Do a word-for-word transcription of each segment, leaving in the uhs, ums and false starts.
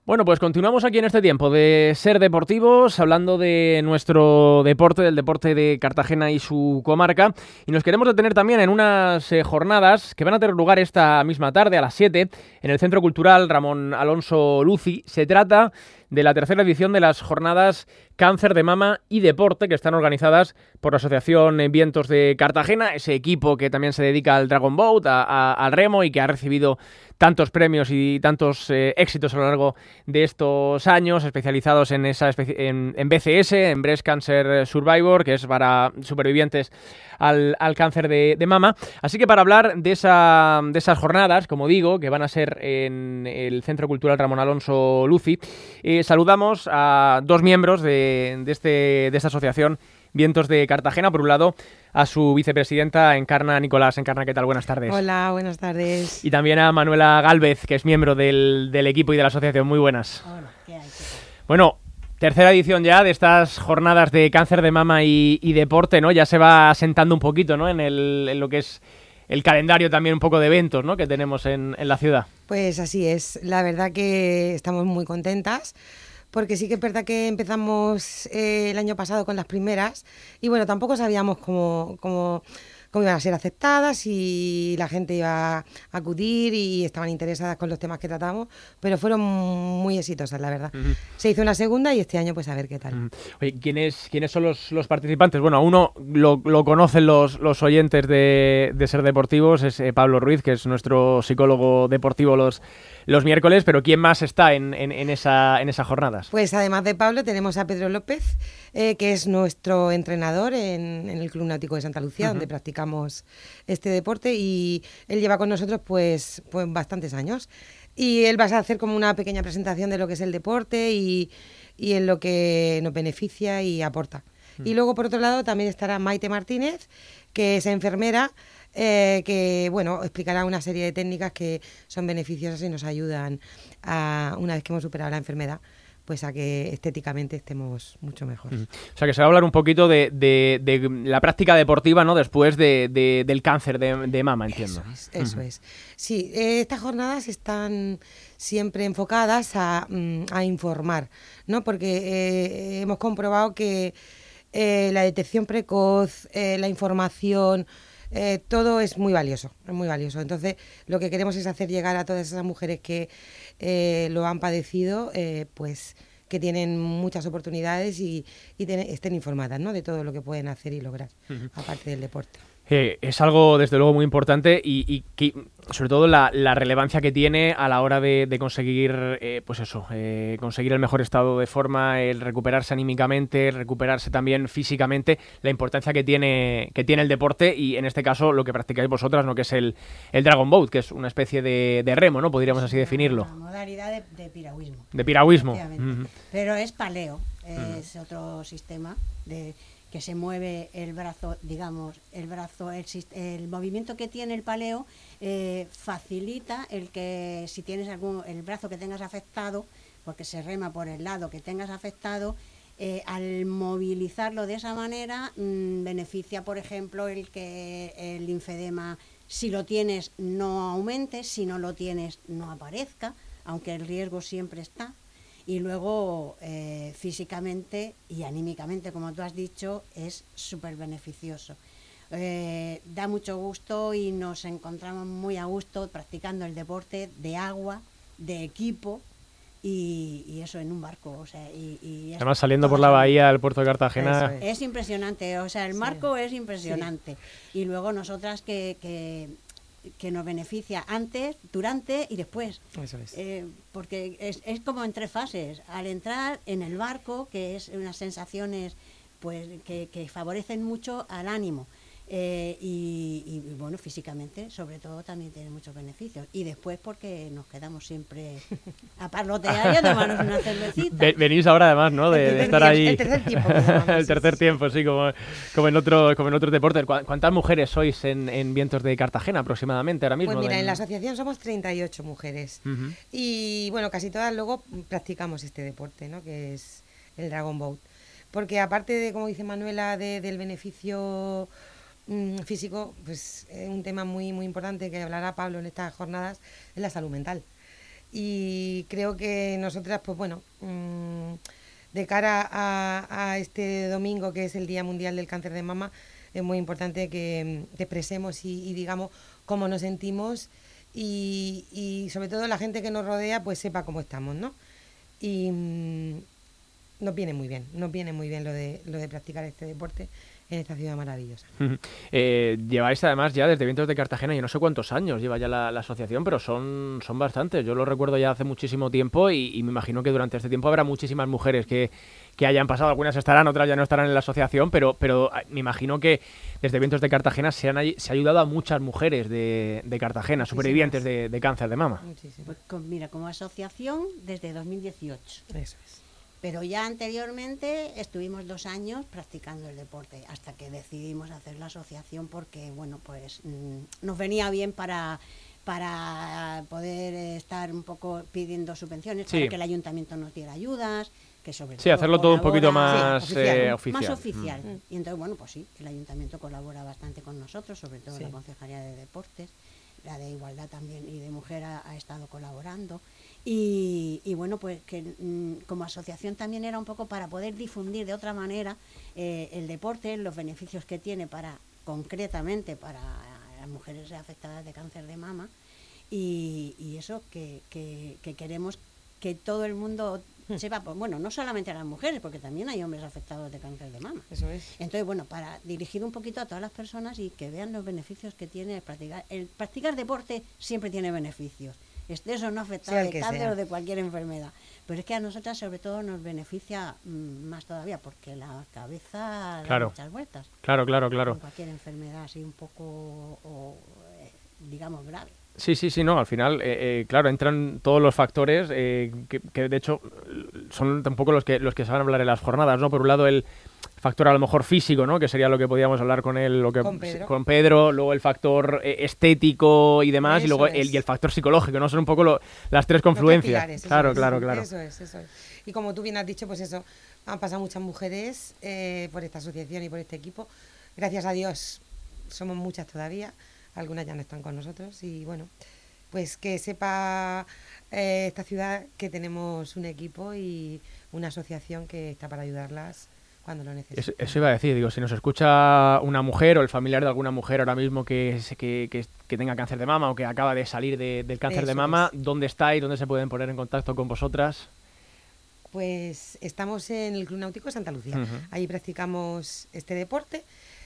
Bueno, pues continuamos aquí en este tiempo de Ser Deportivos, hablando de nuestro deporte, del deporte de Cartagena y su comarca, y nos queremos detener también en unas eh, jornadas que van a tener lugar esta misma tarde a las siete en el Centro Cultural Ramón Alonso Luci. Se trata de la tercera edición de las jornadas Cáncer de Mama y Deporte, que están organizadas por la Asociación Vientos de Cartagena, ese equipo que también se dedica al Dragon Boat, a, a, al remo, y que ha recibido tantos premios y tantos eh, éxitos a lo largo de estos años, especializados en esa especi- en, en B C S, en Breast Cancer Survivor, que es para supervivientes al, al cáncer de, de mama. Así que para hablar de, esa, de esas jornadas, como digo, que van a ser en el Centro Cultural Ramón Alonso Luci, eh, saludamos a dos miembros de, de, este, de esta asociación Vientos de Cartagena. Por un lado, a su vicepresidenta, Encarna Nicolás. Encarna, ¿qué tal? Buenas tardes. Hola, buenas tardes. Y también a Manuela Gálvez, que es miembro del, del equipo y de la asociación. Muy buenas. Hola, ¿qué hay? ¿Qué tal? Bueno, tercera edición ya de estas jornadas de cáncer de mama y, y deporte, ¿no? Ya se va asentando un poquito, ¿no? En, el, en lo que es el calendario también un poco de eventos, ¿no? Que tenemos en, en la ciudad. Pues así es. La verdad que estamos muy contentas, porque sí que es verdad que empezamos eh, el año pasado con las primeras y bueno, tampoco sabíamos cómo, cómo, cómo iban a ser aceptadas y la gente iba a acudir y estaban interesadas con los temas que tratamos, pero fueron muy exitosas, la verdad. Uh-huh. Se hizo una segunda y este año pues a ver qué tal. Uh-huh. Oye, ¿quiénes, ¿quiénes son los, los participantes? Bueno, a uno lo, lo conocen los, los oyentes de, de Ser Deportivos, es eh, Pablo Ruiz, que es nuestro psicólogo deportivo los los miércoles, pero ¿quién más está en, en, en, esa, en esas jornadas? Pues además de Pablo tenemos a Pedro López, eh, que es nuestro entrenador en, en el Club Náutico de Santa Lucía, uh-huh. donde practicamos este deporte, y él lleva con nosotros pues, pues bastantes años. Y él va a hacer como una pequeña presentación de lo que es el deporte y, y en lo que nos beneficia y aporta. Uh-huh. Y luego, por otro lado, también estará Maite Martínez, que es enfermera, Eh, que bueno, explicará una serie de técnicas que son beneficiosas y nos ayudan a, una vez que hemos superado la enfermedad, pues a que estéticamente estemos mucho mejor. Mm. O sea, que se va a hablar un poquito de, de, de la práctica deportiva, ¿no? Después de, de, del cáncer de, de mama, entiendo. Eso es, eso uh-huh. es. Sí, eh, estas jornadas están siempre enfocadas a, a informar, ¿no? Porque eh, hemos comprobado que eh, la detección precoz, eh, la información, Eh, todo es muy valioso, es muy valioso. Entonces, lo que queremos es hacer llegar a todas esas mujeres que eh, lo han padecido, eh, pues que tienen muchas oportunidades y, y ten, estén informadas, ¿no? De todo lo que pueden hacer y lograr, uh-huh. aparte del deporte. Eh, es algo, desde luego, muy importante y, y que, sobre todo, la, la relevancia que tiene a la hora de, de conseguir, eh, pues eso, eh, conseguir el mejor estado de forma, el recuperarse anímicamente, el recuperarse también físicamente, la importancia que tiene que tiene el deporte y, en este caso, lo que practicáis vosotras, ¿no? Que es el, el Dragon Boat, que es una especie de, de remo, ¿no? Podríamos así definirlo. Una modalidad de, de piragüismo. De piragüismo. Uh-huh. Pero es paleo, es uh-huh. otro sistema de... que se mueve el brazo, digamos, el brazo, el, el movimiento que tiene el paleo eh, facilita el que si tienes algún, el brazo que tengas afectado, porque se rema por el lado que tengas afectado, eh, al movilizarlo de esa manera mmm, beneficia, por ejemplo, el que el linfedema, si lo tienes, no aumente, si no lo tienes, no aparezca, aunque el riesgo siempre está. Y luego eh, físicamente y anímicamente, como tú has dicho, es súper beneficioso. Eh, da mucho gusto y nos encontramos muy a gusto practicando el deporte de agua, de equipo y, y eso en un barco. O sea, y, y Además, saliendo por la bahía del puerto de Cartagena. Es. es impresionante, o sea, el marco sí. es impresionante. Sí. Y luego nosotras que... que que nos beneficia antes, durante y después. Eso es. Eh, porque es, es como en tres fases. Al entrar en el barco, que es unas sensaciones pues que, que favorecen mucho al ánimo. Eh, y, y bueno, físicamente, sobre todo, también tiene muchos beneficios. Y después porque nos quedamos siempre a parlotear y a tomarnos una cervecita. Ven, venís ahora además, ¿no? De, de estar tiempo, ahí. El tercer tiempo. el tercer tiempo, sí, como, como, en otro, como en otros deportes. ¿Cuántas mujeres sois en, en Vientos de Cartagena aproximadamente ahora mismo? Pues mira, en... en la asociación somos treinta y ocho mujeres. Uh-huh. Y bueno, casi todas luego practicamos este deporte, ¿no? Que es el Dragon Boat. Porque aparte de, como dice Manuela, de, del beneficio físico, pues es un tema muy muy importante que hablará Pablo en estas jornadas, es la salud mental. y creo que nosotras, pues bueno, mmm, de cara a, a este domingo, que es el Día Mundial del Cáncer de Mama, es muy importante que, que expresemos y, y digamos cómo nos sentimos y, y sobre todo la gente que nos rodea pues sepa cómo estamos, ¿no? Y mmm, nos viene muy bien, nos viene muy bien lo de, lo de practicar este deporte en esta ciudad maravillosa. eh, lleváis además ya desde Vientos de Cartagena, yo no sé cuántos años lleva ya la, la asociación, pero son, son bastantes. Yo lo recuerdo ya hace muchísimo tiempo y, y me imagino que durante este tiempo habrá muchísimas mujeres que, que hayan pasado, algunas estarán, otras ya no estarán en la asociación, pero, pero me imagino que desde Vientos de Cartagena se, han, se ha ayudado a muchas mujeres de, de Cartagena, supervivientes de, de cáncer de mama. Pues con, mira, como asociación desde dos mil dieciocho. Eso es. Pero ya anteriormente estuvimos dos años practicando el deporte hasta que decidimos hacer la asociación porque, bueno, pues mmm, nos venía bien para, para poder estar un poco pidiendo subvenciones, sí, para que el ayuntamiento nos diera ayudas, que sobre sí, todo hacerlo todo un poquito más, sí, oficial, eh, oficial. Más oficial. Mm. Y entonces, bueno, pues sí, el ayuntamiento colabora bastante con nosotros, sobre todo sí, la Concejalía de Deportes, la de Igualdad también y de Mujer ha, ha estado colaborando. Y, y bueno, pues que mmm, como asociación también era un poco para poder difundir de otra manera eh, el deporte, los beneficios que tiene para concretamente para las mujeres afectadas de cáncer de mama y, y eso que, que, que queremos que todo el mundo sepa, bueno, no solamente a las mujeres, porque también hay hombres afectados de cáncer de mama. Eso es. Entonces, bueno, para dirigir un poquito a todas las personas y que vean los beneficios que tiene el practicar. El practicar deporte siempre tiene beneficios. Estés o no afectado de cáncer sea. o de cualquier enfermedad. Pero es que a nosotras sobre todo nos beneficia mmm, más todavía, porque la cabeza claro. da muchas vueltas. Claro, claro, claro. Con cualquier enfermedad así un poco, o, eh, digamos, grave. Sí, sí, sí, no, al final, eh, eh, claro, entran todos los factores eh, que, que de hecho son tampoco los que los que se van a hablar en las jornadas, ¿no? Por un lado el factor a lo mejor físico, ¿no? Que sería lo que podíamos hablar con él, lo que con Pedro, con Pedro luego el factor eh, estético y demás, eso y luego el, y el factor psicológico, ¿no? Son un poco lo, las tres confluencias. Pilares, claro, es, claro, claro. Eso es, eso es. Y como tú bien has dicho, pues eso, han pasado muchas mujeres eh, por esta asociación y por este equipo. Gracias a Dios somos muchas todavía, algunas ya no están con nosotros y bueno, pues que sepa eh, esta ciudad que tenemos un equipo y una asociación que está para ayudarlas cuando lo necesiten. Eso, eso iba a decir, digo, si nos escucha una mujer o el familiar de alguna mujer ahora mismo que, que, que, que tenga cáncer de mama o que acaba de salir de, del cáncer eso de mama, es. ¿Dónde estáis? ¿Dónde se pueden poner en contacto con vosotras? Pues estamos en el Club Náutico de Santa Lucía. Uh-huh. Ahí practicamos este deporte.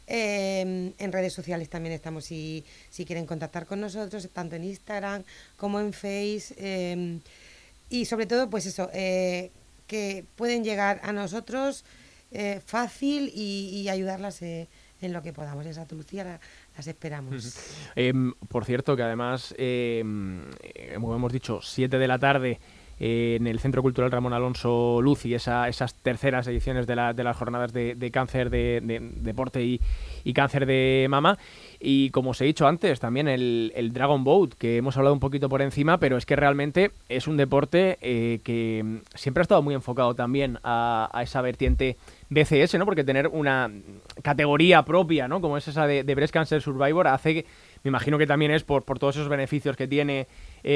Eh, en redes sociales también estamos si, si quieren contactar con nosotros, tanto en Instagram como en Face. Eh, y sobre todo, pues eso, eh, que pueden llegar a nosotros eh, fácil y, y ayudarlas eh, en lo que podamos. En Santa Lucía la, las esperamos. Uh-huh. eh, por cierto, que además, eh, como hemos dicho, siete de la tarde... Eh, en el Centro Cultural Ramón Alonso Luz y esa, esas terceras ediciones de, la, de las jornadas de, de cáncer de, de, de deporte y, y cáncer de mama y como os he dicho antes también el, el Dragon Boat que hemos hablado un poquito por encima pero es que realmente es un deporte eh, que siempre ha estado muy enfocado también a, a esa vertiente B C S, ¿no? Porque tener una categoría propia, ¿no? Como es esa de, de Breast Cancer Survivor hace que, me imagino que también es por, por todos esos beneficios que tiene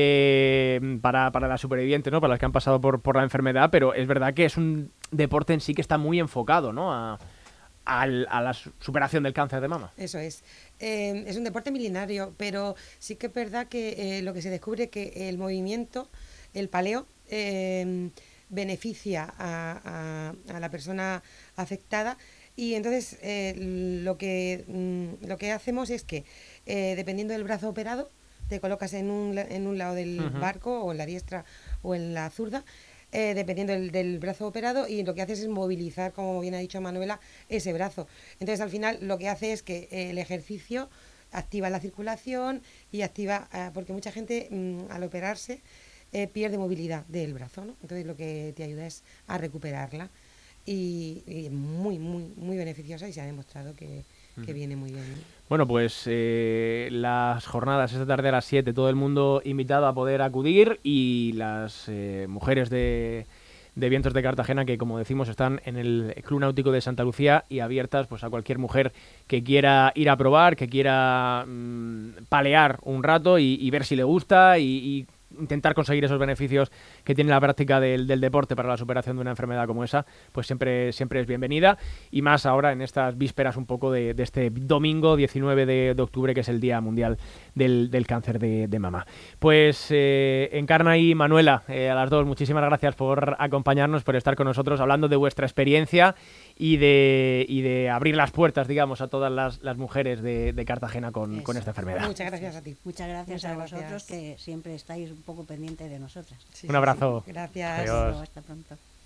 eh, para, para las supervivientes, ¿no? Para las que han pasado por, por la enfermedad, pero es verdad que es un deporte en sí que está muy enfocado, ¿no? A, a, a la superación del cáncer de mama. Eso es. Eh, es un deporte milenario, pero sí que es verdad que eh, lo que se descubre es que el movimiento, el paleo, eh, beneficia a, a, a la persona afectada y entonces eh, lo que mm, lo que hacemos es que eh, dependiendo del brazo operado te colocas en un, en un lado del uh-huh. barco o en la diestra o en la zurda eh, dependiendo del, del brazo operado y lo que haces es movilizar, como bien ha dicho Manuela, ese brazo. Entonces al final lo que hace es que eh, el ejercicio activa la circulación y activa, eh, porque mucha gente mm, al operarse Eh, pierde movilidad del brazo, ¿no? Entonces lo que te ayuda es a recuperarla y, y muy, muy, muy beneficiosa y se ha demostrado que, que viene muy bien, ¿no? Bueno, pues eh, las jornadas esta tarde a las siete, todo el mundo invitado a poder acudir y las eh, mujeres de, de Vientos de Cartagena que, como decimos, están en el Club Náutico de Santa Lucía y abiertas pues a cualquier mujer que quiera ir a probar, que quiera mmm, palear un rato y, y ver si le gusta y, y intentar conseguir esos beneficios que tiene la práctica del, del deporte para la superación de una enfermedad como esa, pues siempre, siempre es bienvenida, y más ahora en estas vísperas un poco de, de este domingo diecinueve de, de octubre, que es el Día Mundial del, del Cáncer de, de Mama. Pues eh, Encarna y Manuela, eh, a las dos, muchísimas gracias por acompañarnos, por estar con nosotros hablando de vuestra experiencia y de, y de abrir las puertas, digamos, a todas las, las mujeres de, de Cartagena con, con esta enfermedad. Muchas gracias a ti. Muchas gracias Muchas a gracias. vosotros, que siempre estáis un poco pendientes de nosotras. Sí, Un sí, abrazo. sí. Gracias. Adiós. Hasta pronto.